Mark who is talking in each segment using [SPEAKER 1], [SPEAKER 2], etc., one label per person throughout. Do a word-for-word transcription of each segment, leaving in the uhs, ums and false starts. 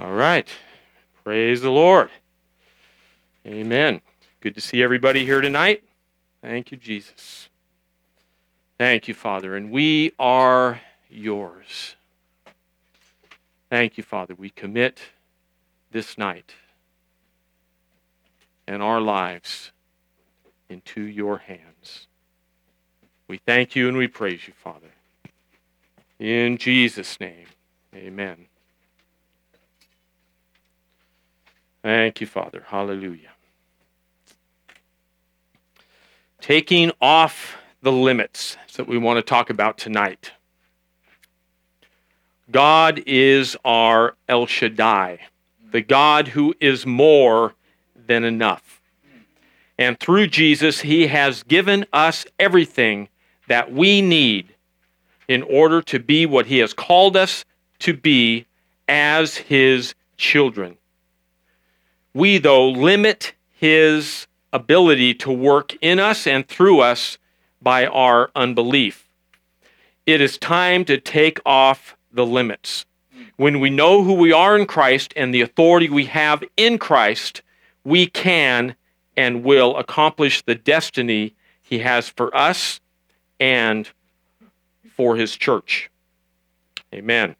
[SPEAKER 1] All right. Praise the Lord. Amen. Good to see everybody here tonight. Thank you, Jesus. Thank you, Father. And we are yours. Thank you, Father. We commit this night and our lives into your hands. We thank you and we praise you, Father. In Jesus' name, amen. Thank you, Father. Hallelujah. Taking off the limits. That's what we want to talk about tonight. God is our El Shaddai, the God who is more than enough. And through Jesus, he has given us everything that we need in order to be what he has called us to be as his children. We, though, limit his ability to work in us and through us by our unbelief. It is time to take off the limits. When we know who we are in Christ and the authority we have in Christ, we can and will accomplish the destiny he has for us and for his church. Amen.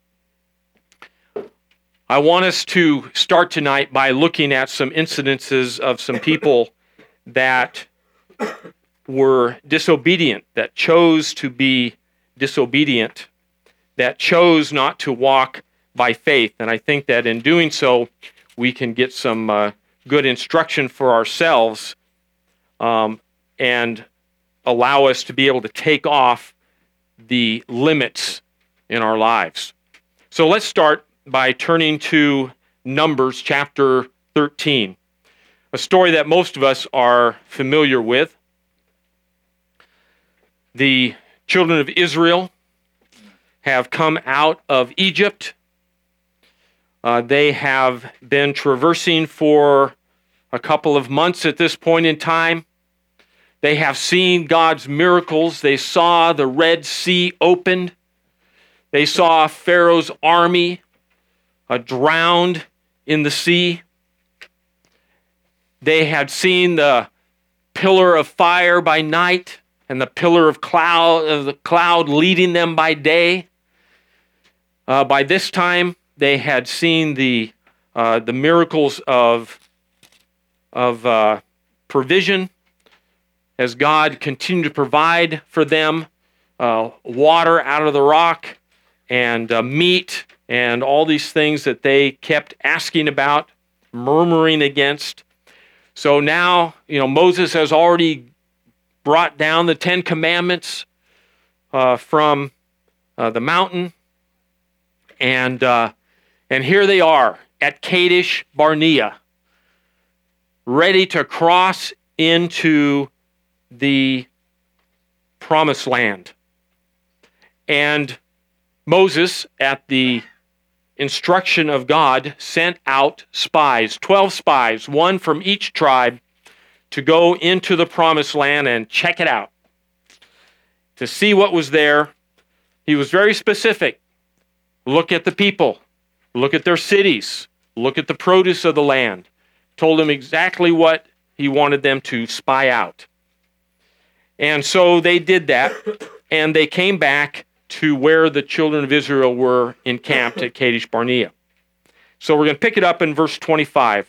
[SPEAKER 1] I want us to start tonight by looking at some incidences of some people that were disobedient, that chose to be disobedient, that chose not to walk by faith. And I think that in doing so, we can get some uh, good instruction for ourselves um, and allow us to be able to take off the limits in our lives. So let's start by turning to Numbers chapter thirteen, a story that most of us are familiar with. The children of Israel have come out of Egypt. Uh, they have been traversing for a couple of months at this point in time. They have seen God's miracles. They saw the Red Sea opened. They saw Pharaoh's army uh, drowned in the sea. They had seen the pillar of fire by night and the pillar of cloud, of the cloud leading them by day. Uh, by this time, they had seen the uh, the miracles of of uh, provision as God continued to provide for them uh, water out of the rock and uh, meat and all these things that they kept asking about, murmuring against. So now, you know, Moses has already brought down the Ten Commandments uh, from uh, the mountain. And uh, and here they are at Kadesh Barnea, ready to cross into the promised land. And Moses, at the instruction of God, sent out spies, twelve spies, one from each tribe, to go into the promised land and check it out, to see what was there. He was very specific. Look at the people. Look at their cities. Look at the produce of the land. Told them exactly what he wanted them to spy out. And so they did that, and they came back to where the children of Israel were encamped at Kadesh Barnea. So we're going to pick it up in verse twenty-five.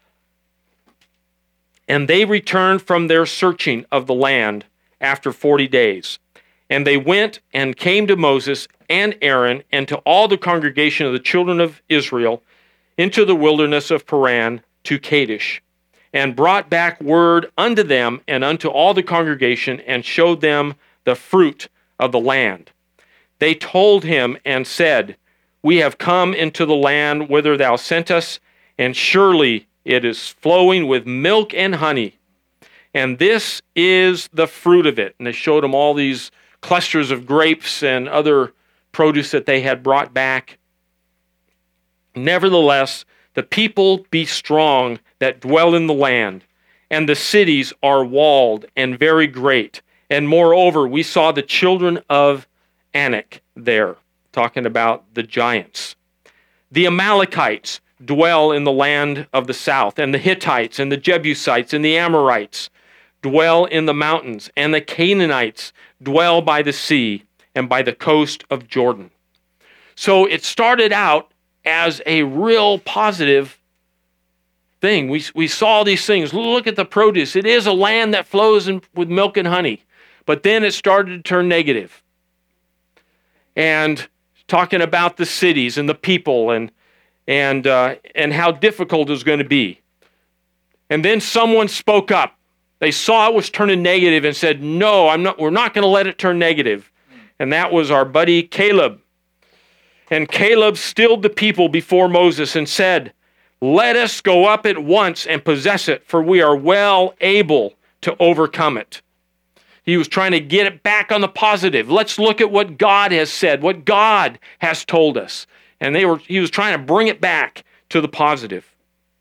[SPEAKER 1] And they returned from their searching of the land after forty days. And they went and came to Moses and Aaron and to all the congregation of the children of Israel into the wilderness of Paran to Kadesh, and brought back word unto them and unto all the congregation, and showed them the fruit of the land. They told him and said, We have come into the land whither thou sent us, and surely it is flowing with milk and honey. And this is the fruit of it. And they showed him all these clusters of grapes and other produce that they had brought back. Nevertheless, the people be strong that dwell in the land, and the cities are walled and very great. And moreover, we saw the children of Anak there, talking about the giants. The Amalekites dwell in the land of the south, and the Hittites and the Jebusites and the Amorites dwell in the mountains, and the Canaanites dwell by the sea and by the coast of Jordan. So it started out as a real positive thing. We, we saw these things. Look at the produce. It is a land that flows in, with milk and honey. But then it started to turn negative. And talking about the cities and the people and and uh, and how difficult it was going to be. And then someone spoke up. They saw it was turning negative and said, "No, I'm not. We're not going to let it turn negative." And that was our buddy Caleb. And Caleb stilled the people before Moses and said, "Let us go up at once and possess it, for we are well able to overcome it." He was trying to get it back on the positive. Let's look at what God has said, what God has told us. And they were he was trying to bring it back to the positive.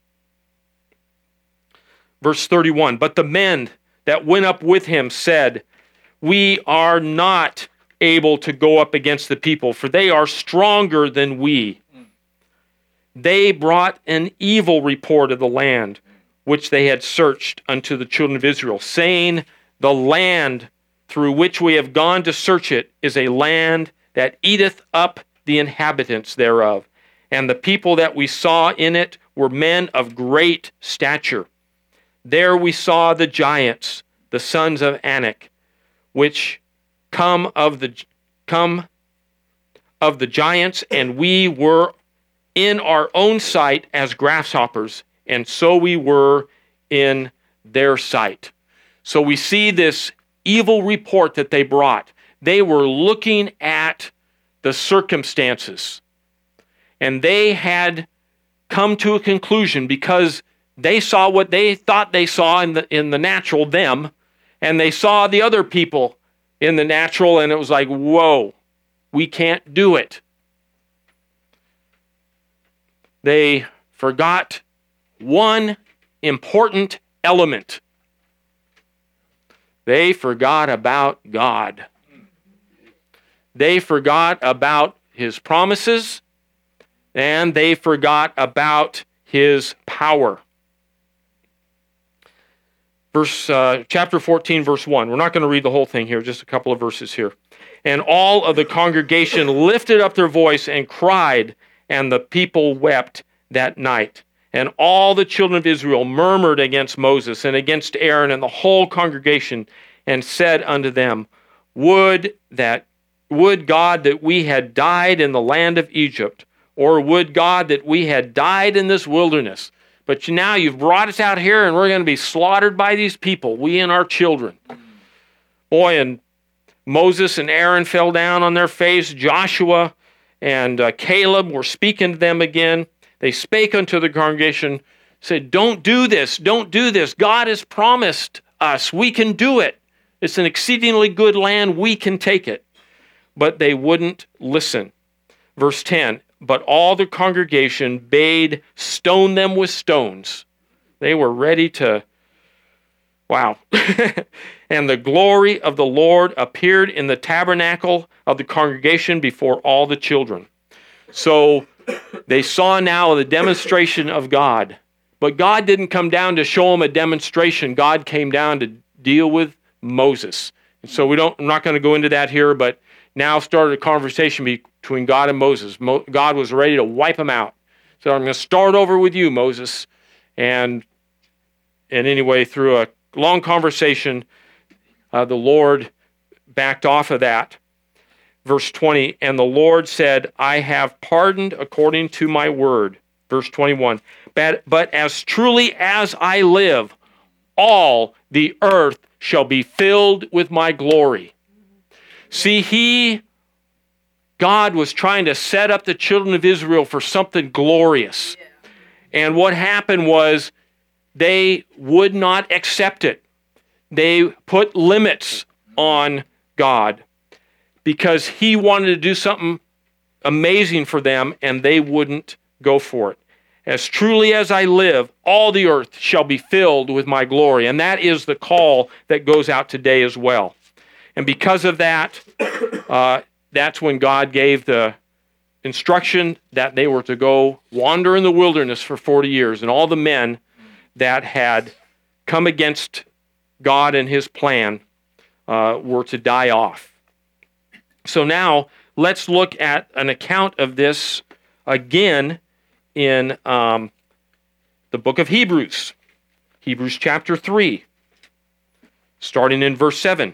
[SPEAKER 1] Verse thirty-one, but the men that went up with him said, "We are not able to go up against the people, for they are stronger than we." They brought an evil report of the land, which they had searched unto the children of Israel, saying, "The land through which we have gone to search it is a land that eateth up the inhabitants thereof. And the people that we saw in it were men of great stature. There we saw the giants, the sons of Anak, which come of the come of the giants, and we were in our own sight as grasshoppers, and so we were in their sight." So we see this evil report that they brought. They were looking at the circumstances, and they had come to a conclusion because they saw what they thought they saw in the in the natural, them, and they saw the other people in the natural, and it was like, whoa, we can't do it. They forgot one important element. They forgot about God. They forgot about his promises, and they forgot about his power. Verse uh, chapter fourteen, verse one. We're not going to read the whole thing here, just a couple of verses here. And all of the congregation lifted up their voice and cried, and the people wept that night. And all the children of Israel murmured against Moses and against Aaron and the whole congregation, and said unto them, Would that would God that we had died in the land of Egypt, or would God that we had died in this wilderness? But now you've brought us out here, and we're going to be slaughtered by these people, we and our children. Boy, and Moses and Aaron fell down on their face. Joshua and uh, Caleb were speaking to them again. They spake unto the congregation, said, Don't do this, don't do this. God has promised us, we can do it. It's an exceedingly good land, we can take it. But they wouldn't listen. Verse ten, but all the congregation bade stone them with stones. They were ready to, wow. And the glory of the Lord appeared in the tabernacle of the congregation before all the children. So they saw now the demonstration of God. But God didn't come down to show them a demonstration. God came down to deal with Moses. And so we don't, I'm not going to go into that here, but now started a conversation between God and Moses. Mo- God was ready to wipe him out. So I'm going to start over with you, Moses. And, and anyway, through a long conversation, uh, the Lord backed off of that. Verse twenty, and the Lord said, I have pardoned according to my word. Verse twenty-one, but, but as truly as I live, all the earth shall be filled with my glory. See, he, God was trying to set up the children of Israel for something glorious. Yeah. And what happened was they would not accept it. They put limits on God because he wanted to do something amazing for them, and they wouldn't go for it. As truly as I live, all the earth shall be filled with my glory. And that is the call that goes out today as well. And because of that, uh, that's when God gave the instruction that they were to go wander in the wilderness for forty years, and all the men that had come against God and his plan uh, were to die off. So now let's look at an account of this again in um, the book of Hebrews, Hebrews chapter three, starting in verse seven.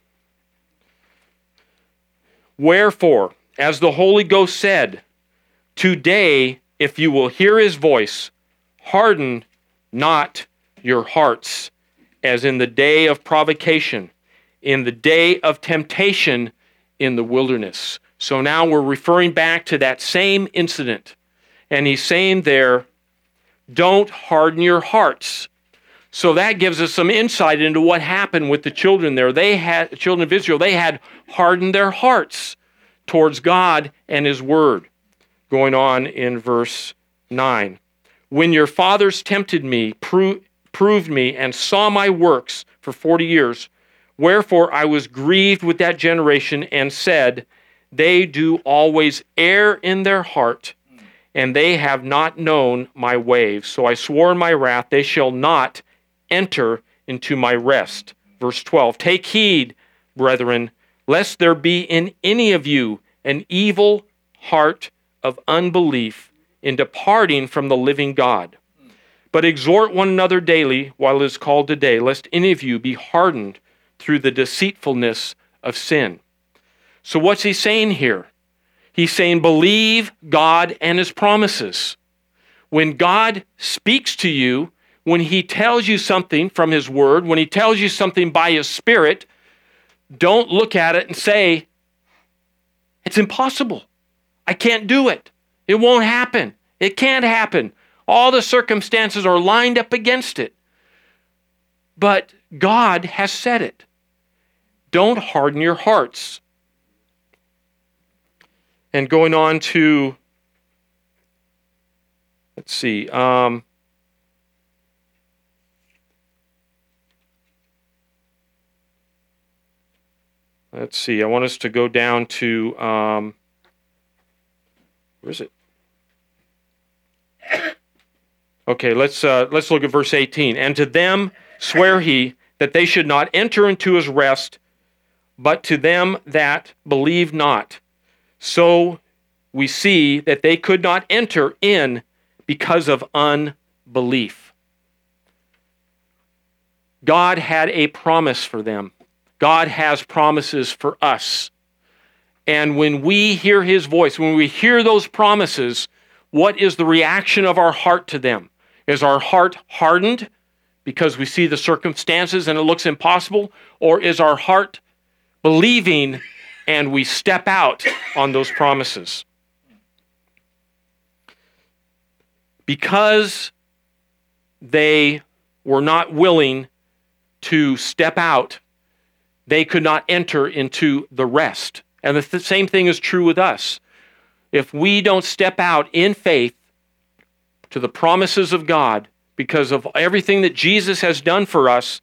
[SPEAKER 1] Wherefore, as the Holy Ghost said, today, if you will hear his voice, harden not your hearts, as in the day of provocation, in the day of temptation in the wilderness. So now we're referring back to that same incident. And he's saying there, don't harden your hearts. So that gives us some insight into what happened with the children there. They had, the children of Israel, they had hardened their hearts towards God and his word. Going on in verse nine. When your fathers tempted me, pro- proved me, and saw my works for forty years, wherefore I was grieved with that generation and said, they do always err in their heart, and they have not known my ways. So I swore in my wrath, they shall not enter into my rest. Verse twelve, take heed, brethren, lest there be in any of you an evil heart of unbelief in departing from the living God. But exhort one another daily while it is called today, lest any of you be hardened through the deceitfulness of sin. So what's he saying here? He's saying believe God and his promises. When God speaks to you, when he tells you something from his word, when he tells you something by his spirit, don't look at it and say, it's impossible. I can't do it. It won't happen. It can't happen. All the circumstances are lined up against it. But God has said it. Don't harden your hearts. And going on to, let's see, um, let's see, I want us to go down to, um, where is it? Okay, let's uh, let's look at verse eighteen. And to them swear he that they should not enter into his rest, but to them that believe not. So we see that they could not enter in because of unbelief. God had a promise for them. God has promises for us. And when we hear his voice, when we hear those promises, what is the reaction of our heart to them? Is our heart hardened because we see the circumstances and it looks impossible? Or is our heart believing and we step out on those promises? Because they were not willing to step out, they could not enter into the rest. And the th- same thing is true with us. If we don't step out in faith to the promises of God because of everything that Jesus has done for us,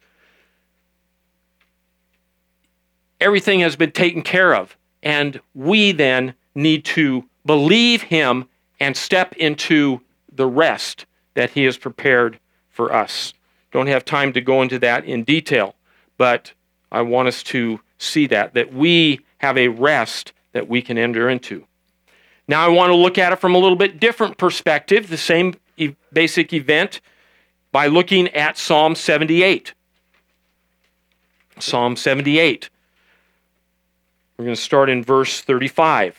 [SPEAKER 1] everything has been taken care of. And we then need to believe him and step into the rest that he has prepared for us. Don't have time to go into that in detail, but I want us to see that, that we have a rest that we can enter into. Now I want to look at it from a little bit different perspective, the same e- basic event, by looking at Psalm seventy-eight. Psalm seventy-eight. We're going to start in verse thirty-five.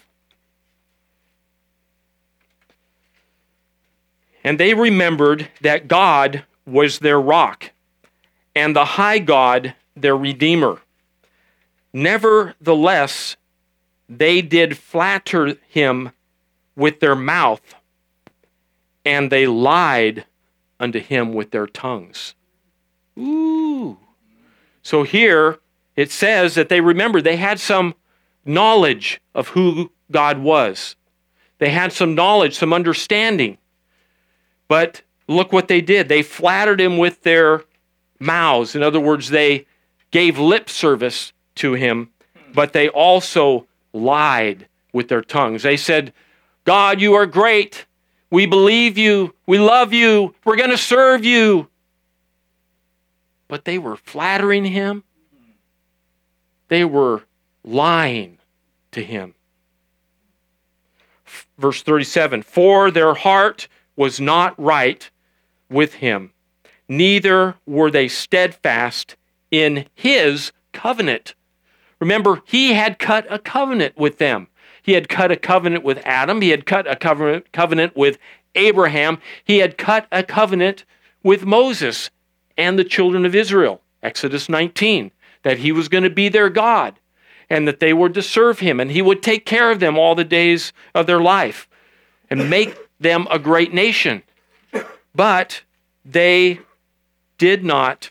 [SPEAKER 1] And they remembered that God was their rock, and the high God their Redeemer. Nevertheless, they did flatter him with their mouth, and they lied unto him with their tongues. Ooh. So here it says that they remembered, they had some knowledge of who God was. They had some knowledge, some understanding. But look what they did. They flattered him with their mouths. In other words, they gave lip service to him, but they also lied with their tongues. They said, God, you are great. We believe you. We love you. We're going to serve you. But they were flattering him. They were lying to him. Verse thirty-seven, for their heart was not right with him, neither were they steadfast in his covenant. Remember, he had cut a covenant with them. He had cut a covenant with Adam. He had cut a covenant, covenant with Abraham. He had cut a covenant with Moses and the children of Israel. Exodus nineteen, that he was going to be their God and that they were to serve him and he would take care of them all the days of their life and make them a great nation. But they did not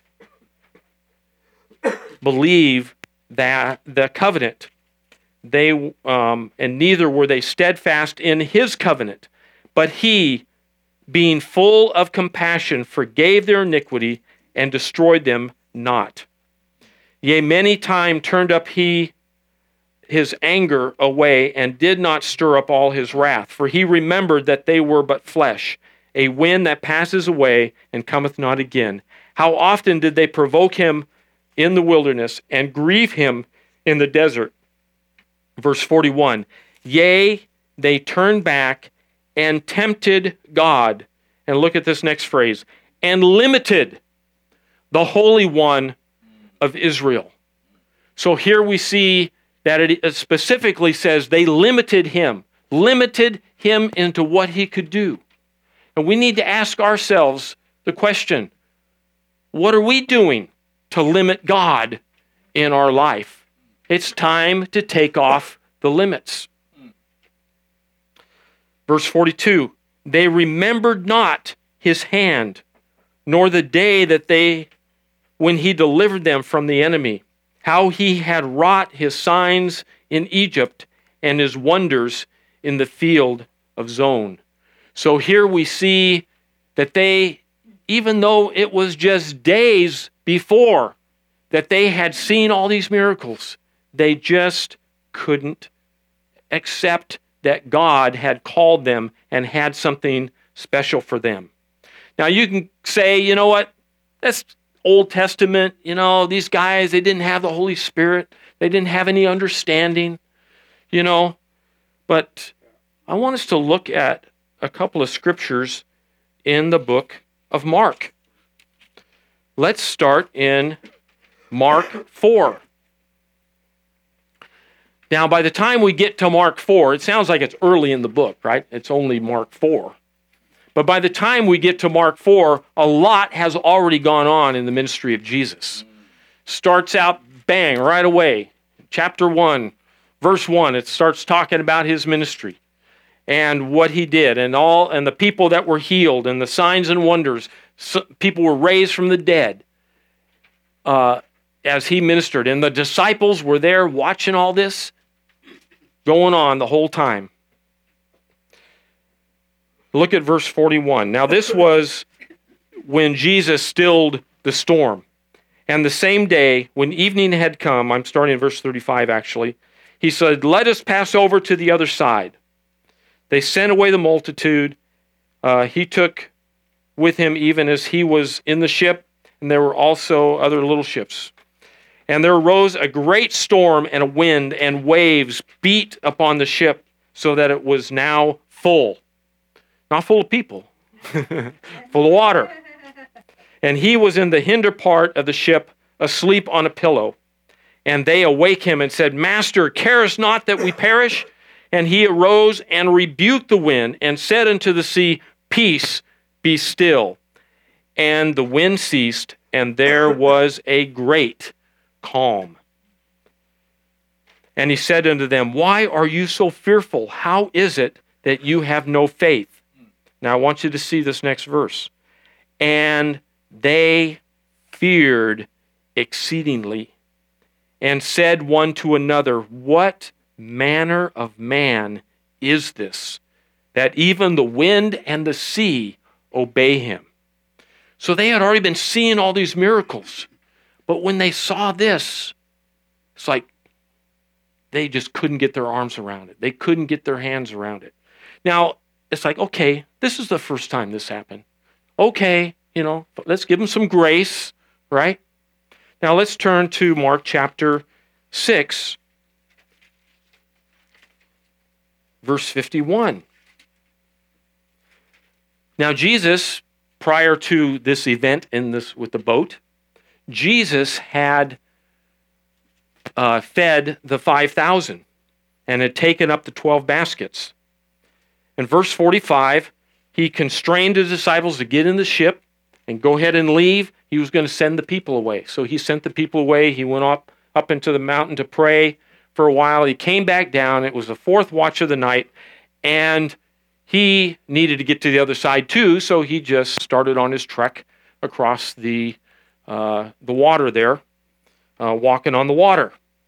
[SPEAKER 1] believe that the covenant. They um, and neither were they steadfast in his covenant. But he, being full of compassion, forgave their iniquity and destroyed them not. Yea, many times turned up he his anger away and did not stir up all his wrath. For he remembered that they were but flesh, a wind that passes away and cometh not again. How often did they provoke him in the wilderness and grieve him in the desert? Verse forty-one, yea, they turned back and tempted God. And look at this next phrase, and limited the Holy One of Israel. So here we see that it specifically says they limited him, limited him into what he could do. And we need to ask ourselves the question, what are we doing to limit God in our life? It's time to take off the limits. Verse forty-two, they remembered not his hand, nor the day that they, when he delivered them from the enemy, how he had wrought his signs in Egypt and his wonders in the field of Zon. So here we see that they, even though it was just days before that they had seen all these miracles, they just couldn't accept that God had called them and had something special for them. Now you can say, you know what, that's Old Testament, you know, these guys, they didn't have the Holy Spirit. They didn't have any understanding, you know. But I want us to look at a couple of scriptures in the book of Mark. Let's start in Mark four. Now, by the time we get to Mark four, it sounds like it's early in the book, right? It's only Mark four. But by the time we get to Mark four, a lot has already gone on in the ministry of Jesus. Starts out, bang, right away. Chapter one, verse one, it starts talking about his ministry and what he did and all, and the people that were healed and the signs and wonders. So people were raised from the dead uh, as he ministered. And the disciples were there watching all this going on the whole time. Look at verse forty-one. Now this was when Jesus stilled the storm. And the same day, when evening had come, I'm starting in verse thirty-five actually, he said, let us pass over to the other side. They sent away the multitude. Uh, he took with him even as he was in the ship, and there were also other little ships. And there arose a great storm and a wind, and waves beat upon the ship so that it was now full. Not full of people, full of water. And he was in the hinder part of the ship, asleep on a pillow. And they awake him and said, Master, carest not that we perish? And he arose and rebuked the wind and said unto the sea, Peace, be still. And the wind ceased, and there was a great calm. And he said unto them, Why are you so fearful? How is it that you have no faith? Now I want you to see this next verse. And they feared exceedingly and said one to another, What manner of man is this, that even the wind and the sea obey him? So they had already been seeing all these miracles. But when they saw this, it's like they just couldn't get their arms around it. They couldn't get their hands around it. Now, it's like, okay, this is the first time this happened. Okay, you know, let's give them some grace, right? Now, let's turn to Mark chapter six, verse fifty-one. Now, Jesus, prior to this event in this with the boat, Jesus had uh, fed the five thousand and had taken up the twelve baskets. In verse forty-five, he constrained his disciples to get in the ship and go ahead and leave. He was going to send the people away. So he sent the people away. He went up, up into the mountain to pray for a while. He came back down. It was the fourth watch of the night, and he needed to get to the other side too, so he just started on his trek across the uh, the water there, uh, walking on the water.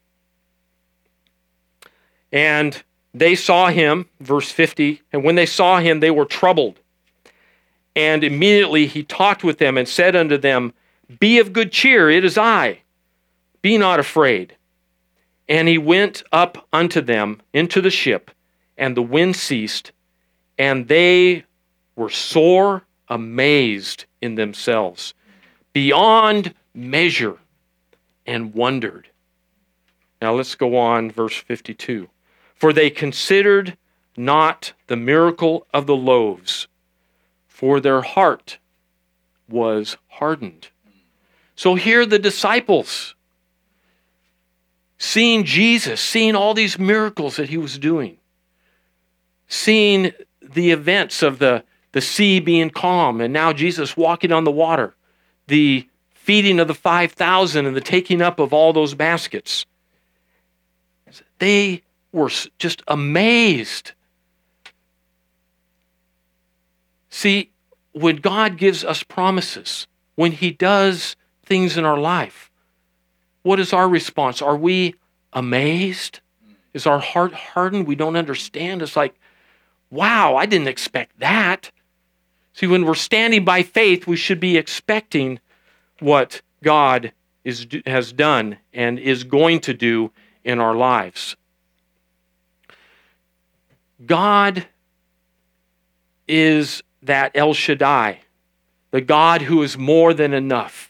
[SPEAKER 1] And they saw him, verse fifty, and when they saw him, they were troubled. And immediately he talked with them and said unto them, Be of good cheer, it is I. Be not afraid. And he went up unto them into the ship, and the wind ceased, and they were sore amazed in themselves, beyond measure, and wondered. Now let's go on, verse fifty-two. For they considered not the miracle of the loaves, for their heart was hardened. So here the disciples, seeing Jesus, seeing all these miracles that he was doing, seeing the events of the, the sea being calm, and now Jesus walking on the water, the feeding of the five thousand and the taking up of all those baskets, they were just amazed. See, when God gives us promises, when he does things in our life, what is our response? Are we amazed? Is our heart hardened? We don't understand. It's like, wow, I didn't expect that. See, when we're standing by faith, we should be expecting what God is, has done and is going to do in our lives. God is that El Shaddai, the God who is more than enough.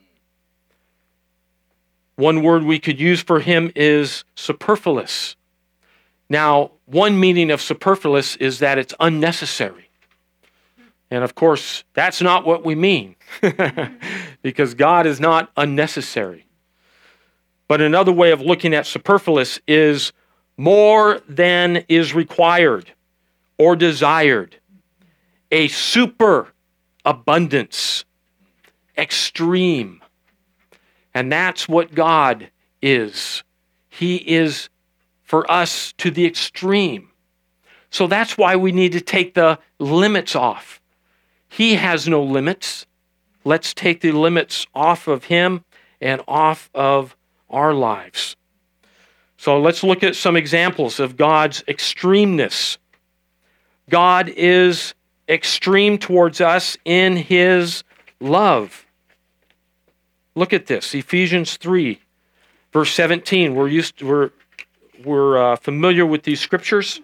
[SPEAKER 1] One word we could use for him is superfluous. Now, one meaning of superfluous is that it's unnecessary. And of course, that's not what we mean, because God is not unnecessary. But another way of looking at superfluous is more than is required or desired. A super abundance, extreme. And that's what God is. He is for us to the extreme. So that's why we need to take the limits off. He has no limits. Let's take the limits off of him and off of our lives. So let's look at some examples of God's extremeness. God is extreme towards us in his love. Look at this, Ephesians three, verse seventeen. We're used to, we're we're uh, familiar with these scriptures.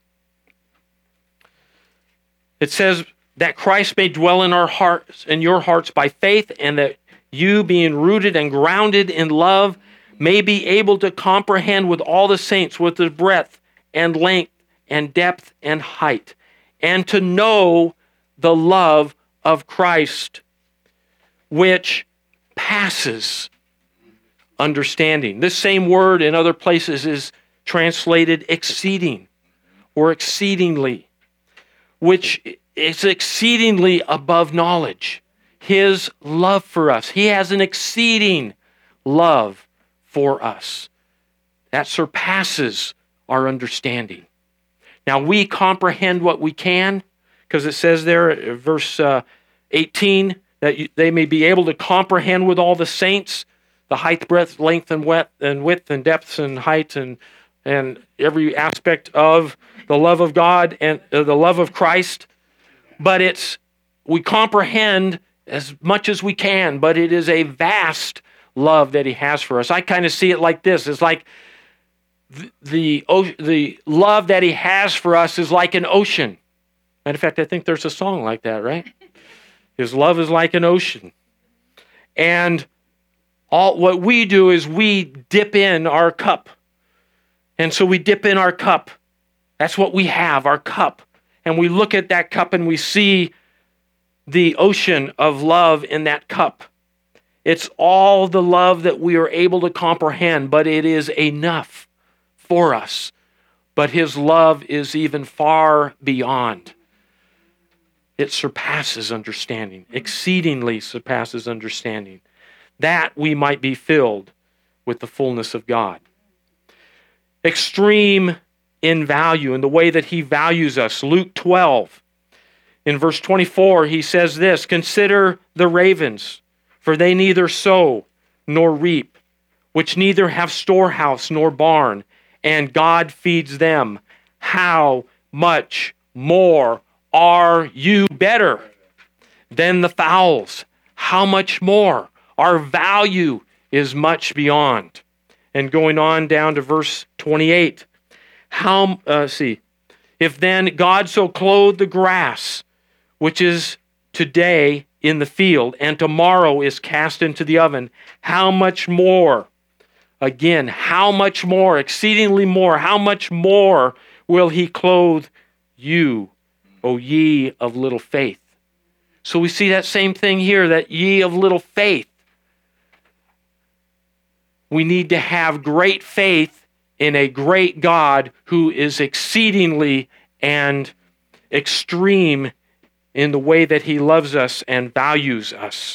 [SPEAKER 1] It says that Christ may dwell in our hearts, in your hearts by faith, and that you, being rooted and grounded in love, may be able to comprehend with all the saints with the breadth and length and depth and height, and to know the love of Christ, which passes understanding. This same word in other places is translated exceeding or exceedingly, which is exceedingly above knowledge. His love for us. He has an exceeding love for us that surpasses our understanding. Now, we comprehend what we can, because it says there, verse uh, eighteen, that you, they may be able to comprehend with all the saints the height, breadth, length, and width, and width, and depths, and height, and and every aspect of the love of God and uh, the love of Christ. But it's we comprehend as much as we can, but it is a vast love that he has for us. I kind of see it like this. It's like the, the, o- the love that he has for us is like an ocean. Matter of fact, I think there's a song like that, right? His love is like an ocean. And all what we do is we dip in our cup. And so we dip in our cup. That's what we have, our cup. And we look at that cup and we see the ocean of love in that cup. It's all the love that we are able to comprehend, but it is enough for us. But his love is even far beyond. It surpasses understanding, exceedingly surpasses understanding, that we might be filled with the fullness of God. Extreme in value, in the way that he values us. Luke twelve, in verse twenty-four, he says this, "Consider the ravens, for they neither sow nor reap, which neither have storehouse nor barn, and God feeds them. How much more are you better than the fowls?" How much more? Our value is much beyond. And going on down to verse twenty-eight. How, uh, see, if then God so clothed the grass, which is today in the field, and tomorrow is cast into the oven, how much more, again, how much more, exceedingly more, how much more will he clothe you, O ye of little faith? So we see that same thing here, that ye of little faith. We need to have great faith in a great God who is exceedingly and extreme in the way that he loves us and values us.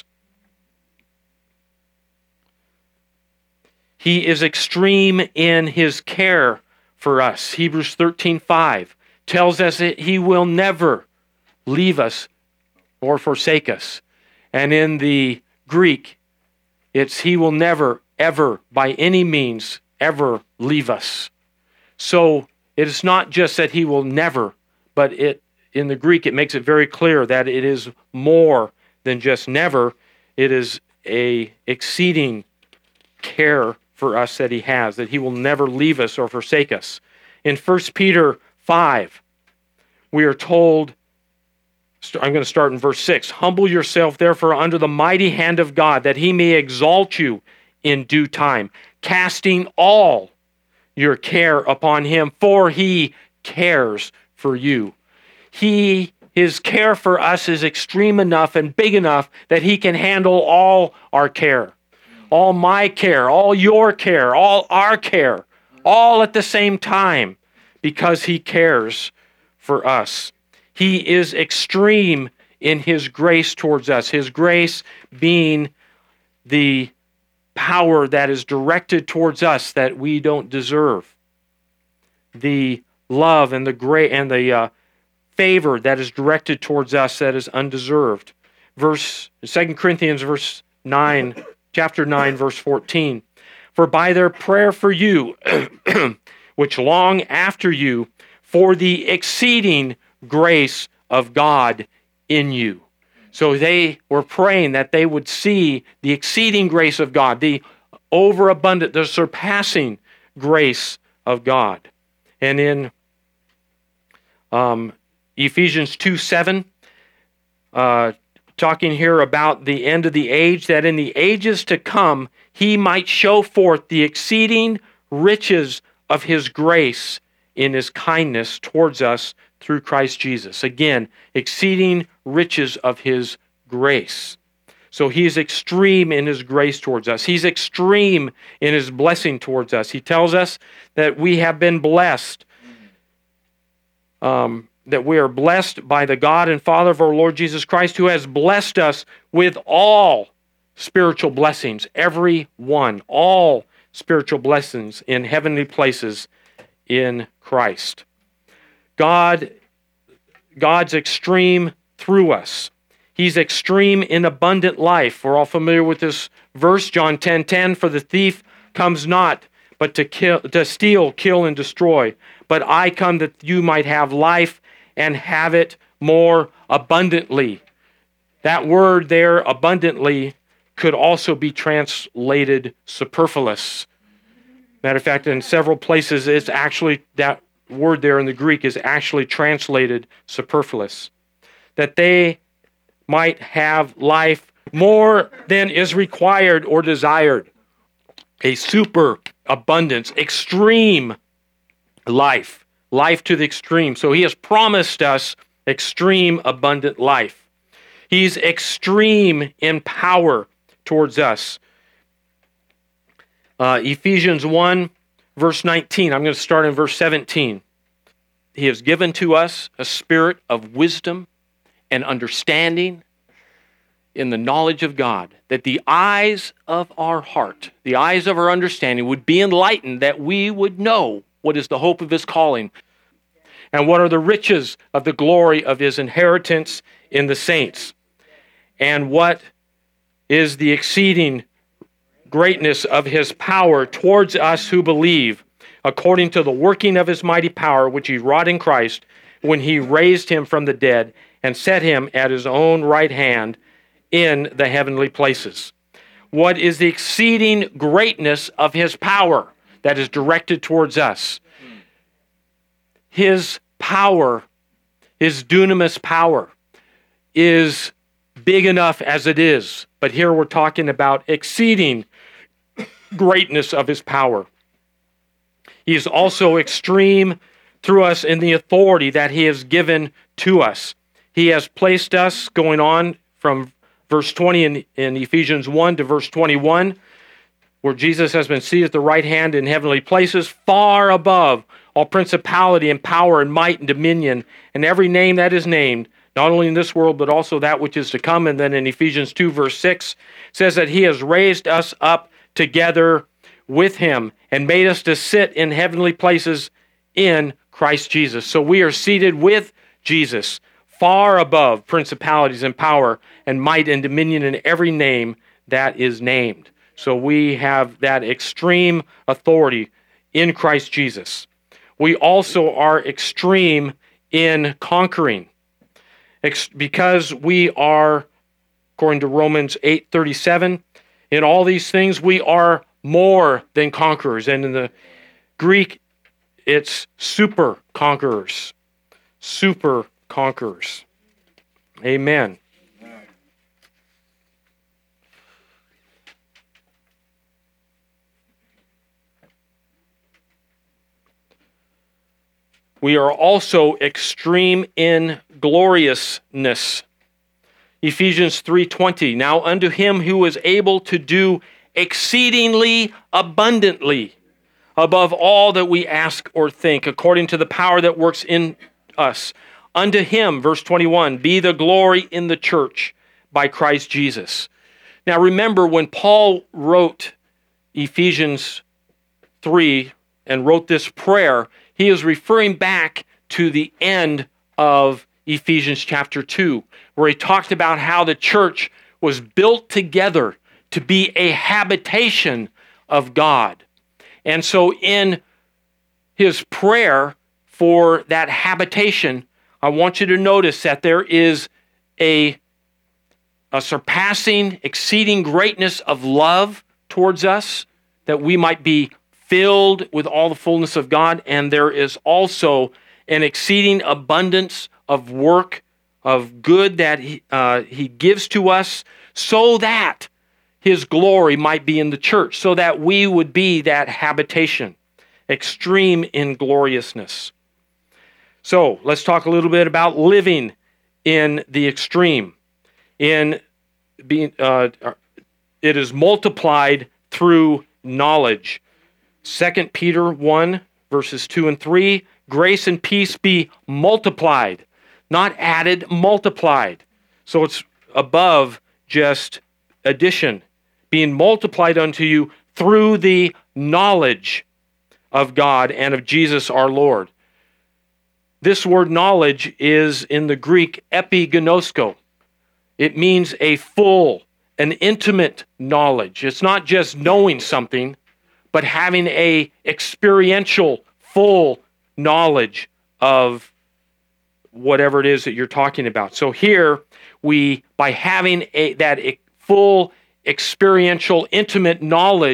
[SPEAKER 1] He is extreme in his care for us. Hebrews thirteen five tells us that he will never leave us or forsake us. And in the Greek, it's he will never, ever, by any means, ever leave us. So it is not just that he will never, but it in the Greek it makes it very clear that it is more than just never. It is a exceeding care for us that he has, that he will never leave us or forsake us. In First Peter five, we are told, I'm going to start in verse six, "Humble yourself therefore under the mighty hand of God, that he may exalt you in due time, casting all your care upon him, for he cares for you." He, his care for us is extreme enough and big enough that he can handle all our care. All my care, all your care, all our care, all at the same time, because he cares for us. He is extreme in his grace towards us, his grace being the power that is directed towards us that we don't deserve. The love and the great and the uh, favor that is directed towards us that is undeserved. Verse Second Corinthians verse nine, chapter nine, verse fourteen. "For by their prayer for you, which long after you, for the exceeding grace of God in you." So they were praying that they would see the exceeding grace of God, the overabundant, the surpassing grace of God. And in um, Ephesians two seven, uh, talking here about the end of the age, that in the ages to come he might show forth the exceeding riches of his grace in his kindness towards us through Christ Jesus. Again, exceeding riches of his grace. So he is extreme in his grace towards us. He's extreme in his blessing towards us. He tells us that we have been blessed, um, that we are blessed by the God and Father of our Lord Jesus Christ, who has blessed us with all spiritual blessings, every one, all spiritual blessings in heavenly places in Christ. God, God's extreme through us. He's extreme in abundant life. We're all familiar with this verse, John ten ten, "For the thief comes not but to kill, to steal, kill, and destroy. But I come that you might have life and have it more abundantly." That word there, abundantly, could also be translated superfluous. Matter of fact, in several places, it's actually, that word there in the Greek is actually translated superfluous. That they might have life more than is required or desired. A super abundance, extreme life. Life to the extreme. So he has promised us extreme abundant life. He's extreme in power towards us. Uh, Ephesians one, verse nineteen. I'm going to start in verse seventeen. He has given to us a spirit of wisdom and understanding in the knowledge of God, that the eyes of our heart, the eyes of our understanding would be enlightened, that we would know what is the hope of his calling, and what are the riches of the glory of his inheritance in the saints, and what is the exceeding greatness of his power towards us who believe, according to the working of his mighty power, which he wrought in Christ, when he raised him from the dead and set him at his own right hand in the heavenly places. What is the exceeding greatness of his power that is directed towards us? His power, his dunamis power, is big enough as it is. But here we're talking about exceeding greatness of his power. He is also extreme through us in the authority that he has given to us. He has placed us, going on from verse twenty in, in Ephesians one to verse twenty-one, where Jesus has been seated at the right hand in heavenly places, far above all principality and power and might and dominion, and every name that is named, not only in this world, but also that which is to come. And then in Ephesians two, verse six, says that he has raised us up together with him and made us to sit in heavenly places in Christ Jesus. So we are seated with Jesus, far above principalities and power and might and dominion in every name that is named. So we have that extreme authority in Christ Jesus. We also are extreme in conquering, Ex- because we are, according to Romans eight thirty-seven, in all these things we are more than conquerors. And in the Greek, it's super conquerors. Super conquerors. Amen. We are also extreme in gloriousness. Ephesians three twenty, now unto him who is able to do exceedingly abundantly above all that we ask or think, according to the power that works in us. Unto him, verse twenty-one, be the glory in the church by Christ Jesus. Now remember, when Paul wrote Ephesians three and wrote this prayer, he is referring back to the end of Ephesians chapter two, where he talked about how the church was built together to be a habitation of God. And so in his prayer for that habitation, I want you to notice that there is a, a surpassing, exceeding greatness of love towards us, that we might be filled with all the fullness of God. And there is also an exceeding abundance of work, of good that he, uh, he gives to us, so that his glory might be in the church, so that we would be that habitation, extreme in gloriousness. So let's talk a little bit about living in the extreme. In being, uh, it is multiplied through knowledge. Second Peter one, verses two and three, grace and peace be multiplied, not added, multiplied. So it's above just addition, being multiplied unto you through the knowledge of God and of Jesus our Lord. This word knowledge is in the Greek epigenosko. It means a full, an intimate knowledge. It's not just knowing something, but having a experiential, full knowledge of whatever it is that you're talking about. So here, we, by having a, that full experiential, intimate knowledge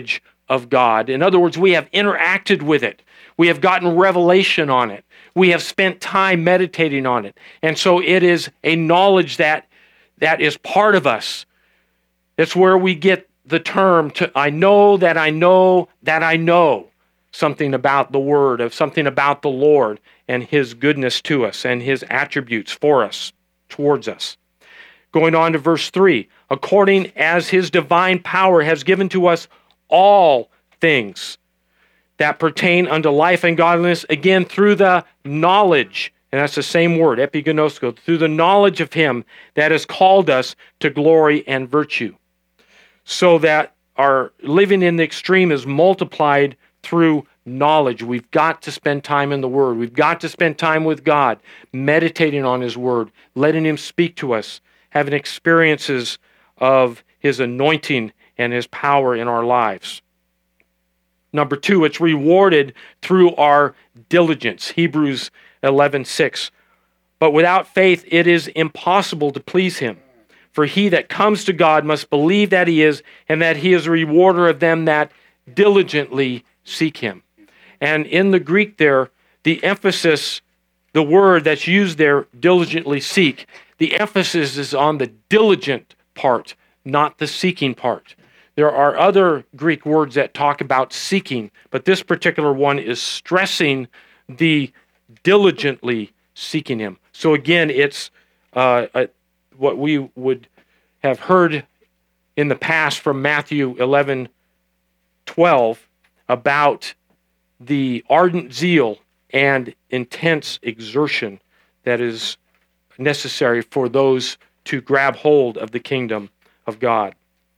[SPEAKER 1] of God. In other words, we have interacted with it. We have gotten revelation on it. We have spent time meditating on it. And so it is a knowledge that that is part of us. It's where we get the term to I know that I know that I know something about the Word, of something about the Lord and His goodness to us and His attributes for us, towards us. Going on to verse three, according as His divine power has given to us all things that pertain unto life and godliness, again, through the knowledge, and that's the same word, epigenosko, through the knowledge of Him that has called us to glory and virtue, so that our living in the extreme is multiplied through knowledge. We've got to spend time in the Word. We've got to spend time with God, meditating on His Word, letting Him speak to us, having experiences of His anointing and His power in our lives. Number two, it's rewarded through our diligence. Hebrews eleven six. But without faith it is impossible to please Him. For he that comes to God must believe that He is, and that He is a rewarder of them that diligently seek Him. And in the Greek there, the emphasis, the word that's used there, diligently seek, the emphasis is on the diligent part, not the seeking part. There are other Greek words that talk about seeking, but this particular one is stressing the diligently seeking Him. So again, it's uh, a, what we would have heard in the past from Matthew eleven twelve about the ardent zeal and intense exertion that is necessary for those to grab hold of the kingdom of God.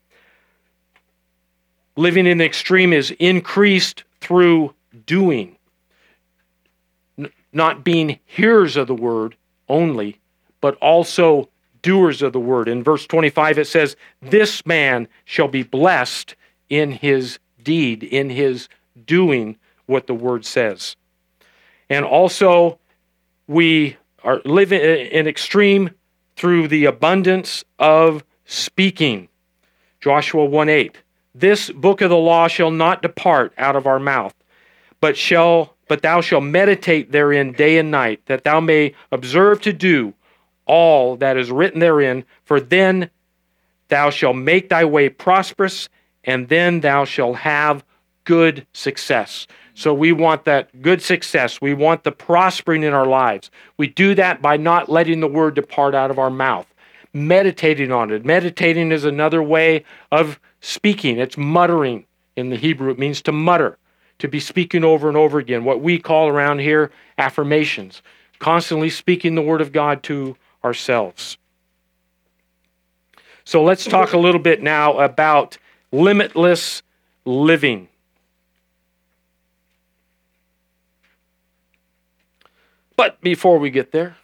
[SPEAKER 1] Living in the extreme is increased through doing, N- not being hearers of the word only, but also doers of the word. In verse twenty-five it says, "This man shall be blessed in his deed," in his doing what the word says. And also we are living in extreme through the abundance of speaking. Joshua one eight. "This book of the law shall not depart out of our mouth, but shall but thou shalt meditate therein day and night, that thou may observe to do all that is written therein, for then thou shalt make thy way prosperous, and then thou shalt have good success." So we want that good success. We want the prospering in our lives. We do that by not letting the word depart out of our mouth, meditating on it. Meditating is another way of speaking. It's muttering in the Hebrew. It means to mutter, to be speaking over and over again, what we call around here affirmations, constantly speaking the word of God to ourselves. So let's talk a little bit now about limitless living. But before we get there,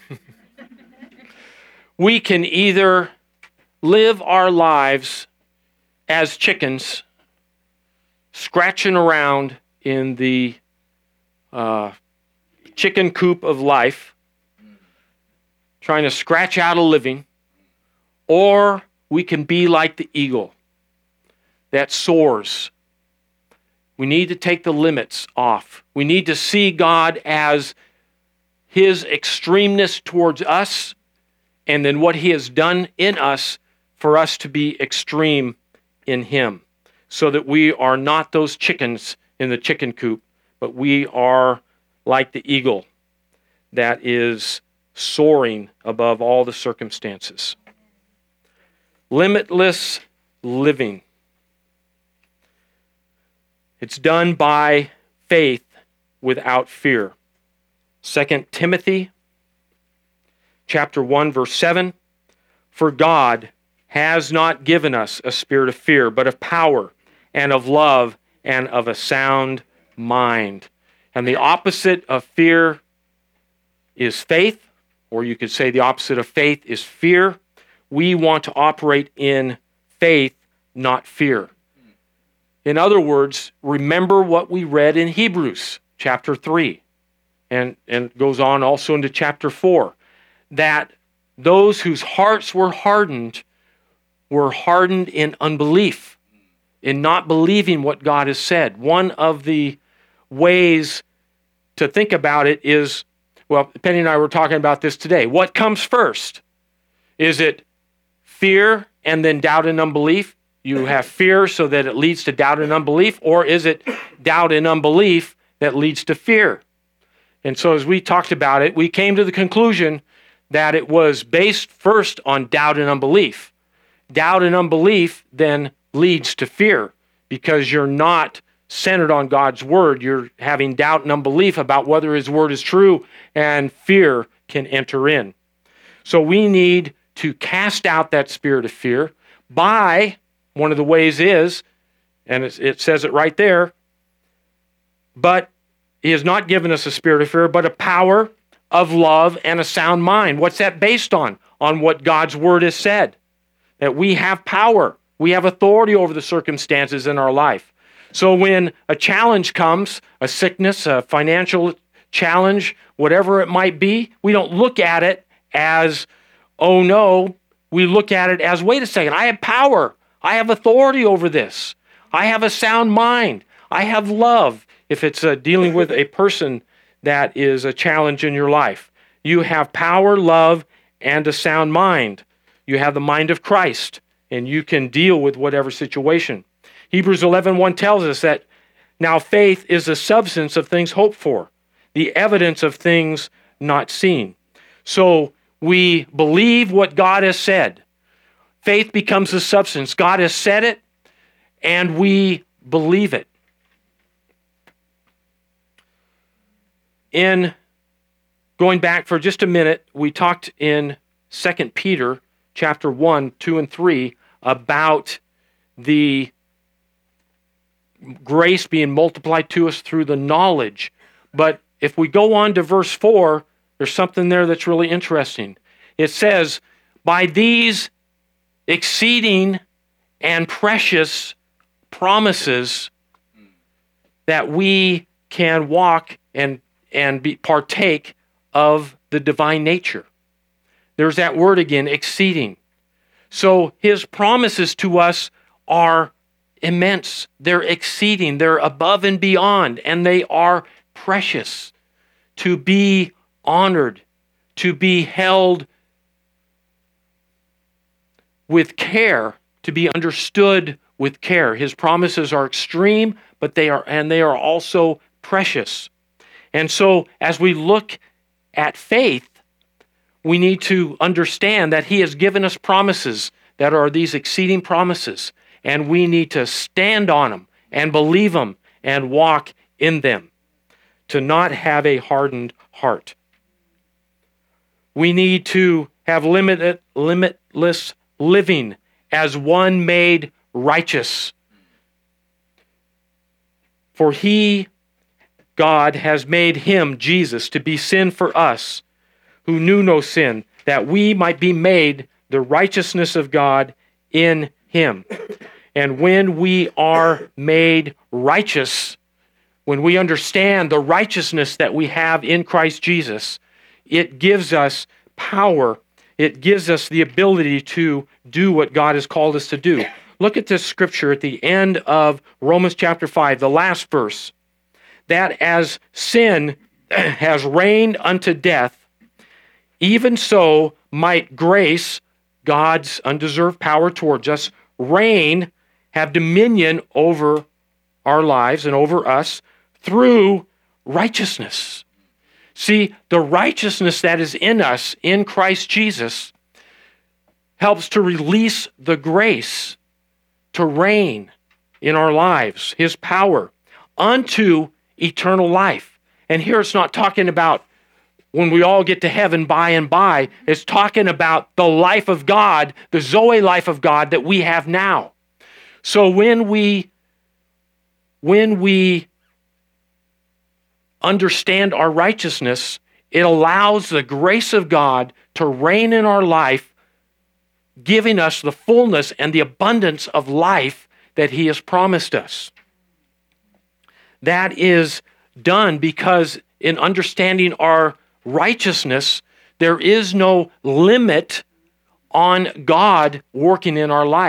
[SPEAKER 1] we can either live our lives as chickens, scratching around in the uh, chicken coop of life, trying to scratch out a living, or we can be like the eagle that soars. We need to take the limits off. We need to see God as His extremeness towards us, and then what He has done in us for us to be extreme in Him, so that we are not those chickens in the chicken coop, but we are like the eagle that is soaring above all the circumstances. Limitless living. It's done by faith without fear. Second Timothy chapter one, verse seven, "For God has not given us a spirit of fear, but of power and of love and of a sound mind." And the opposite of fear is faith, or you could say the opposite of faith is fear. We want to operate in faith, not fear. In other words, remember what we read in Hebrews chapter three. And, and goes on also into chapter four, that those whose hearts were hardened were hardened in unbelief. in not believing what God has said. One of the ways to think about it is, well, Penny and I were talking about this today. What comes first? Is it fear and then doubt and unbelief? You have fear so that it leads to doubt and unbelief, or is it doubt and unbelief that leads to fear? And so as we talked about it, we came to the conclusion that it was based first on doubt and unbelief. Doubt and unbelief then leads to fear because you're not centered on God's word. You're having doubt and unbelief about whether his word is true, and fear can enter in. So we need to cast out that spirit of fear by, one of the ways is, and it, it says it right there, but he has not given us a spirit of fear, but a power of love and a sound mind. What's that based on? On what God's word has said. That we have power. We have authority over the circumstances in our life. So when a challenge comes, a sickness, a financial challenge, whatever it might be, we don't look at it as, oh no, we look at it as, wait a second, I have power. I have authority over this. I have a sound mind. I have love. If it's uh, dealing with a person that is a challenge in your life, you have power, love, and a sound mind. You have the mind of Christ, and you can deal with whatever situation. Hebrews eleven one tells us that now faith is the substance of things hoped for, the evidence of things not seen. So we believe what God has said. Faith becomes the substance. God has said it, and we believe it. In going back for just a minute, we talked in Second Peter chapter one, two, and three about the grace being multiplied to us through the knowledge. But if we go on to verse four, there's something there that's really interesting. It says, by these exceeding and precious promises that we can walk and, and be, partake of the divine nature. There's that word again, exceeding. So his promises to us are immense. They're exceeding. They're above and beyond. And they are precious. To be honored. To be held with care. To be understood with care. His promises are extreme, but they are, and they are also precious. And so as we look at faith, we need to understand that he has given us promises that are these exceeding promises, and we need to stand on them and believe them and walk in them, to not have a hardened heart. We need to have limited, limitless living as one made righteous. For he, God, has made him, Jesus, to be sin for us, who knew no sin, that we might be made the righteousness of God in him. And when we are made righteous, when we understand the righteousness that we have in Christ Jesus, it gives us power. It gives us the ability to do what God has called us to do. Look at this scripture at the end of Romans chapter five, the last verse. That as sin has reigned unto death, even so might grace, God's undeserved power towards us, reign, have dominion over our lives and over us through righteousness. See, the righteousness that is in us in Christ Jesus helps to release the grace to reign in our lives, his power, unto eternal life. And here it's not talking about when we all get to heaven by and by. It's talking about the life of God, the Zoe life of God that we have now. So when we, when we understand our righteousness, it allows the grace of God to reign in our life, giving us the fullness and the abundance of life that he has promised us. That is done because in understanding our righteousness, there is no limit on God working in our life.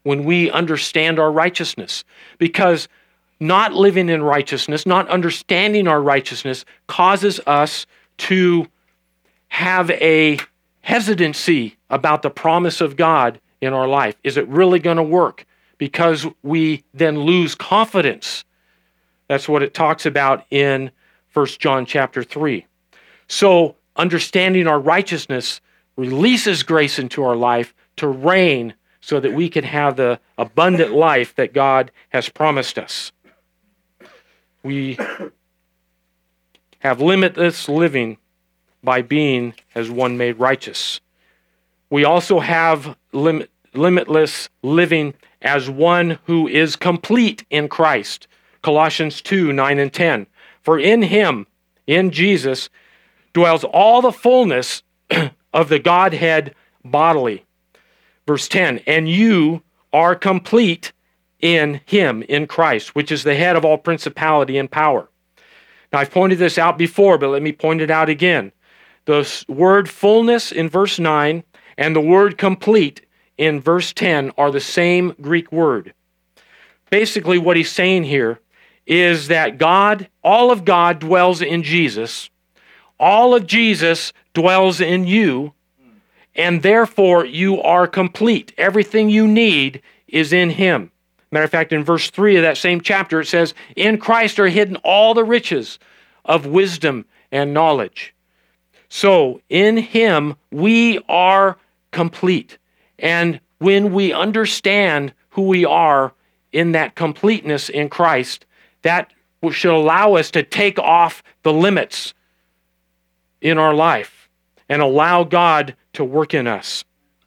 [SPEAKER 1] when we understand our righteousness. Because not living in righteousness, not understanding our righteousness, causes us to have a hesitancy about the promise of God in our life. Is it really going to work? Because we then lose confidence. That's what it talks about in First John chapter three. So understanding our righteousness releases grace into our life to reign so that we can have the abundant life that God has promised us. We have limitless living by being as one made righteous. We also have lim- limitless living as one who is complete in Christ. Colossians two, nine and ten. For in him, in Jesus, dwells all the fullness of the Godhead bodily. Verse ten, and you are complete in him, in Christ, which is the head of all principality and power. Now, I've pointed this out before, but let me point it out again. The word fullness in verse nine and the word complete in verse ten are the same Greek word. Basically, what he's saying here is that God, all of God dwells in Jesus. All of Jesus dwells in you, and therefore you are complete. Everything you need is in him. Matter of fact, in verse three of that same chapter, it says, in Christ are hidden all the riches of wisdom and knowledge. So in him we are complete. And when we understand who we are in that completeness in Christ, that should allow us to take off the limits in our life and allow God to work in us.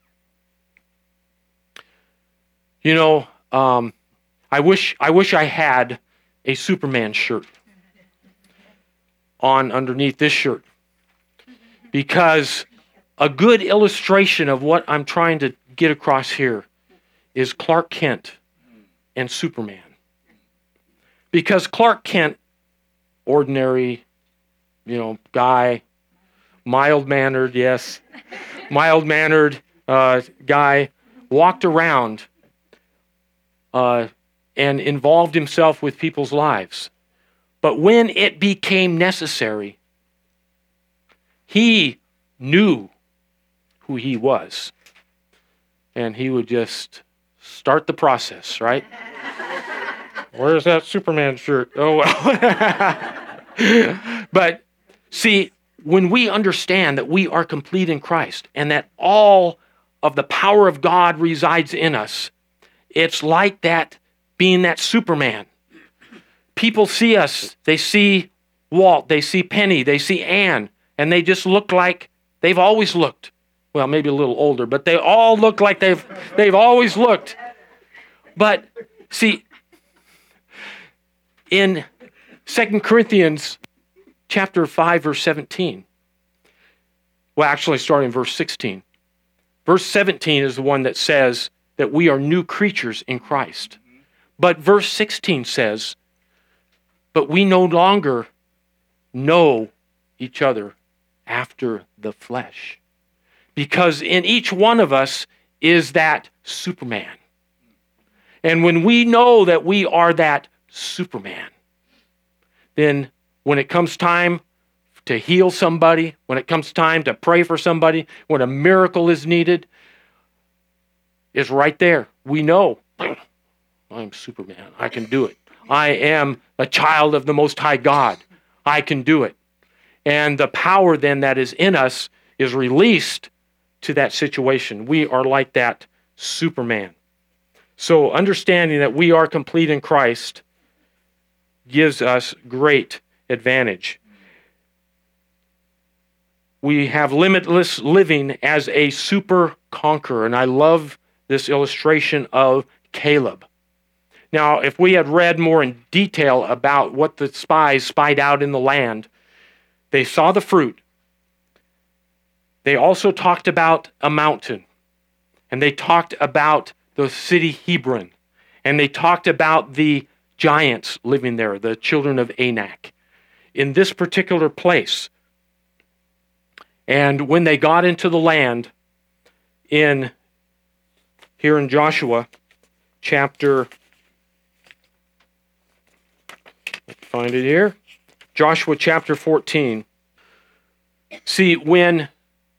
[SPEAKER 1] You know, um, I wish I wish I had a Superman shirt on underneath this shirt, because a good illustration of what I'm trying to get across here is Clark Kent and Superman. Because Clark Kent, ordinary, you know, guy, mild-mannered, yes, mild-mannered uh, guy, walked around uh, and involved himself with people's lives. But when it became necessary, he knew who he was. And he would just start the process, right? Where's that Superman shirt? Oh, well. But see, when we understand that we are complete in Christ and that all of the power of God resides in us, it's like that being that Superman. People see us, they see Walt, they see Penny, they see Ann, and they just look like they've always looked. Well, maybe a little older, but they all look like they've they've always looked. But see, in Second Corinthians chapter five, verse seventeen, well, actually starting in verse sixteen, verse seventeen is the one that says that we are new creatures in Christ. But verse sixteen says, but we no longer know each other after the flesh. Because in each one of us is that Superman. And when we know that we are that Superman, then when it comes time to heal somebody, when it comes time to pray for somebody, when a miracle is needed, is right there. We know, I'm Superman. I can do it. I am a child of the Most High God. I can do it. And the power then that is in us is released to that situation. We are like that Superman. So understanding that we are complete in Christ gives us great advantage. We have limitless living as a super conqueror. And I love this illustration of Caleb. Now, if we had read more in detail about what the spies spied out in the land, they saw the fruit. They also talked about a mountain. And they talked about the city Hebron. And they talked about the giants living there, the children of Anak, in this particular place. And when they got into the land, in here in Joshua, chapter, let's find it here, Joshua chapter fourteen. See, when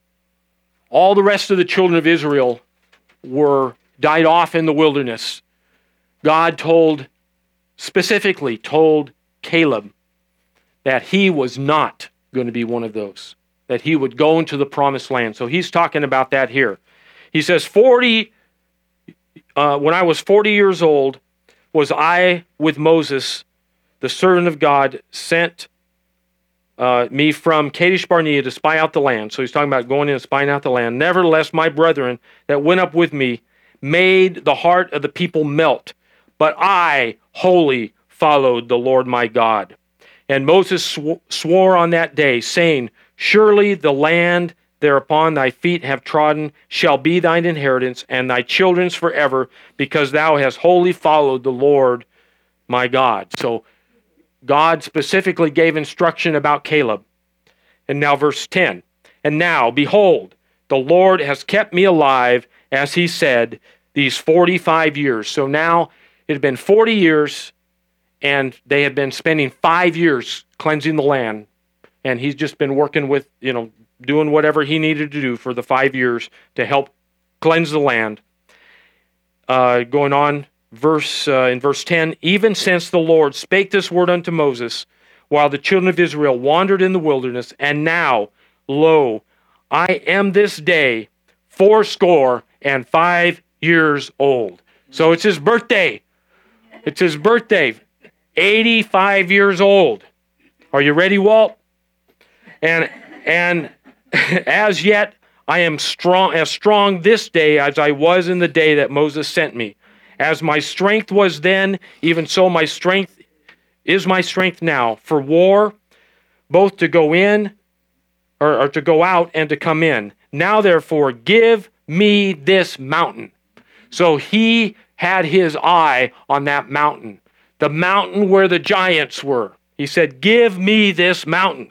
[SPEAKER 1] all the rest of the children of Israel were died off in the wilderness, God told, specifically told Caleb that he was not going to be one of those, that he would go into the promised land. So he's talking about that here. He says, forty, uh, when I was forty years old, was I with Moses, the servant of God, sent uh, me from Kadesh Barnea to spy out the land. So he's talking about going in and spying out the land. Nevertheless, my brethren that went up with me made the heart of the people melt, but I wholly followed the Lord my God. And Moses sw- swore on that day, saying, surely the land thereupon thy feet have trodden shall be thine inheritance, and thy children's forever, because thou hast wholly followed the Lord my God. So God specifically gave instruction about Caleb. And now verse ten. And now, behold, the Lord has kept me alive, as he said, these forty-five years. So now it had been forty years, and they had been spending five years cleansing the land. And he's just been working with, you know, doing whatever he needed to do for the five years to help cleanse the land. Uh, going on, verse uh, in verse ten, even since the Lord spake this word unto Moses, while the children of Israel wandered in the wilderness, and now, lo, I am this day fourscore and five years old. So it's his birthday. It's his birthday. eighty-five years old. Are you ready, Walt? And and as yet I am strong as strong this day as I was in the day that Moses sent me. As my strength was then, even so my strength is my strength now for war, both to go in or, or to go out and to come in. Now therefore give me this mountain. So he had his eye on that mountain, the mountain where the giants were. He said, give me this mountain,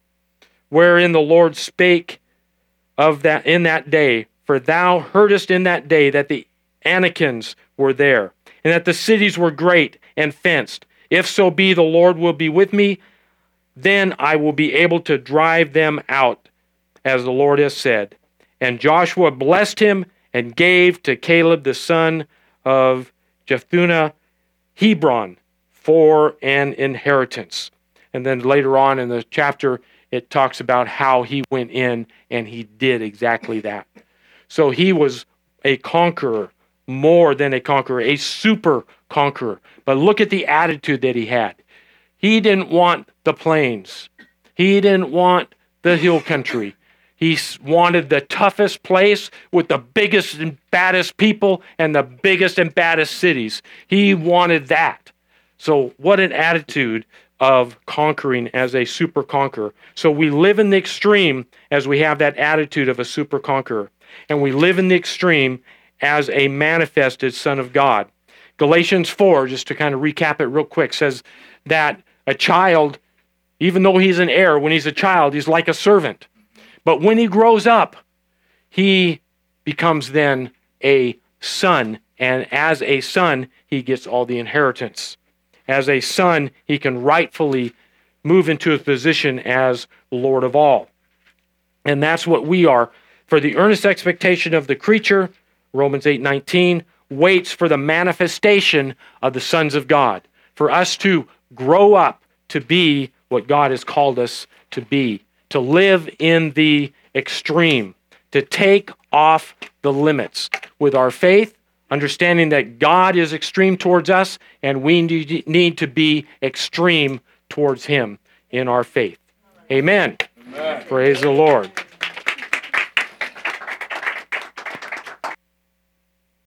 [SPEAKER 1] wherein the Lord spake of that in that day. For thou heardest in that day that the Anakims were there, and that the cities were great and fenced. If so be the Lord will be with me, then I will be able to drive them out, as the Lord has said. And Joshua blessed him and gave to Caleb the son of Jephunneh Hebron for an inheritance. And then later on in the chapter, it talks about how he went in and he did exactly that. So he was a conqueror, more than a conqueror, a super conqueror. But look at the attitude that he had. He didn't want the plains. He didn't want the hill country. He wanted the toughest place with the biggest and baddest people and the biggest and baddest cities. He wanted that. So what an attitude of conquering as a super conqueror. So we live in the extreme as we have that attitude of a super conqueror. And we live in the extreme as a manifested Son of God. Galatians four, just to kind of recap it real quick, says that a child, even though he's an heir, when he's a child, he's like a servant. But when he grows up, he becomes then a son. And as a son, he gets all the inheritance. As a son, he can rightfully move into a position as Lord of all. And that's what we are. For the earnest expectation of the creature, Romans eight nineteen, waits for the manifestation of the sons of God. For us to grow up to be what God has called us to be. To live in the extreme. To take off the limits with our faith, understanding that God is extreme towards us, and we need to be extreme towards him in our faith. Amen. Amen. Praise the Lord.